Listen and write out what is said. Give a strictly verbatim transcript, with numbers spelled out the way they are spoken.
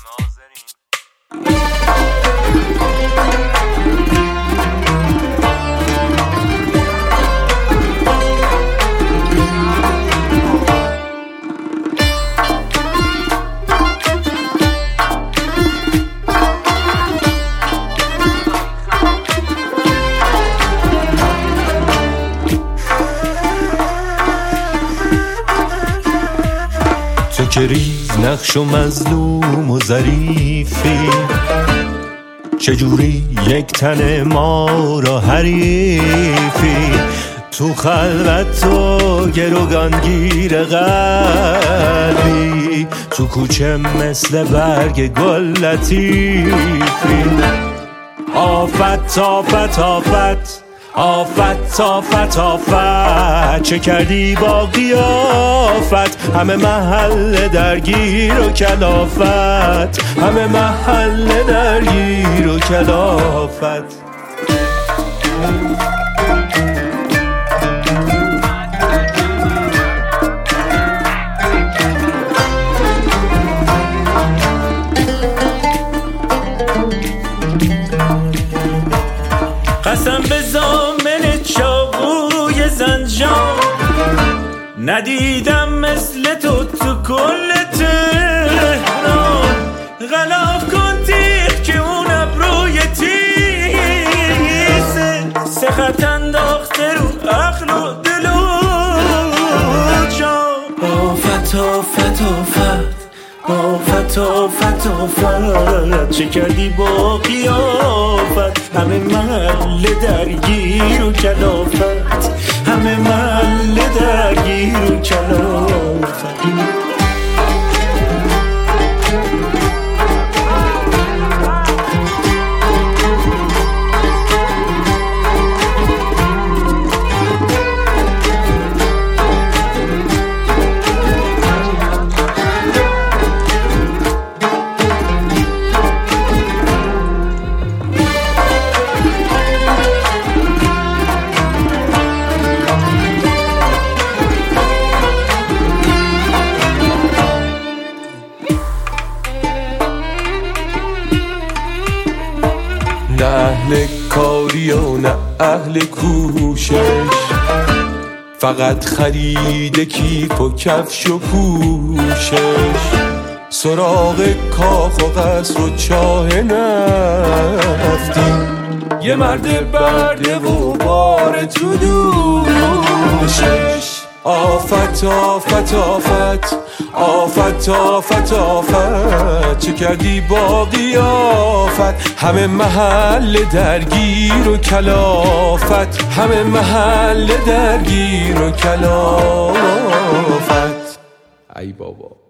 تو که ریز نقش و مظلوم و ظریفی، چجوری یک تن ما را حریفی؟ تو خلوت تو گروگانگیر قلبی، تو کوچه مثل برگ گل لطیفی. آفت آفت آفت آفت آفت آفت، چه کردی با قیافت؟ همه محل درگیر و کلافت، همه محل درگیر و کلافت. قسم به زامن چاقوی زنجان، ندیدم مثل تو تو کل تهران. غلاف کن تیغ که اون ابروی تیزه، سخت انداخته رو عقل و دل و جان. آفت آفت آفت آفت آفت آفت، چه کردی با قیافت؟ همه محل درگیر و کلافت، همه محل درگیر و کلافت. نه اهل کاری و نه اهل کوشش، فقط خرید کیف و کفش و پوشش. سراغ کاخ و قصر و چاه نفتی، یه مرد برده و بار تو دوشش. آفت آفت آفت آفت آفت آفت، چه کردی با قیافت؟ همه محل درگیر و کلافت، همه محل درگیر و کلافت. ای بابا.